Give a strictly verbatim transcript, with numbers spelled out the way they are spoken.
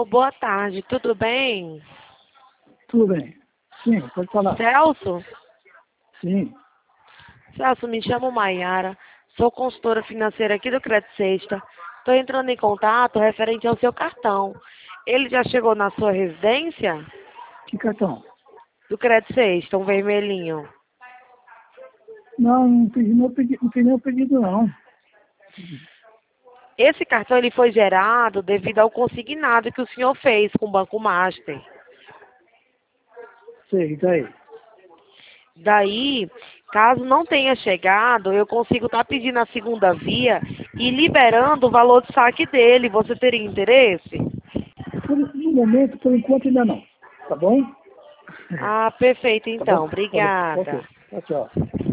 boa tarde, tudo bem? Tudo bem. Sim, pode falar. Celso? Sim. Celso, me chamo Maiara, sou consultora financeira aqui do Crédito Sexta. Estou entrando em contato referente ao seu cartão. Ele já chegou na sua residência? Que cartão? Do Crédito Sexta, um vermelhinho. Não, não fiz nenhum pedido, não fiz nenhum pedido não. Esse cartão ele foi gerado devido ao consignado que o senhor fez com o Banco Master. Sei, daí. Daí, caso não tenha chegado, eu consigo estar pedindo a segunda via e liberando o valor de saque dele. Você teria interesse? Por, no momento, por enquanto ainda não. Tá bom? Ah, perfeito Tá bom? então. Tá bom. Ok. Obrigada. Tchau, tchau.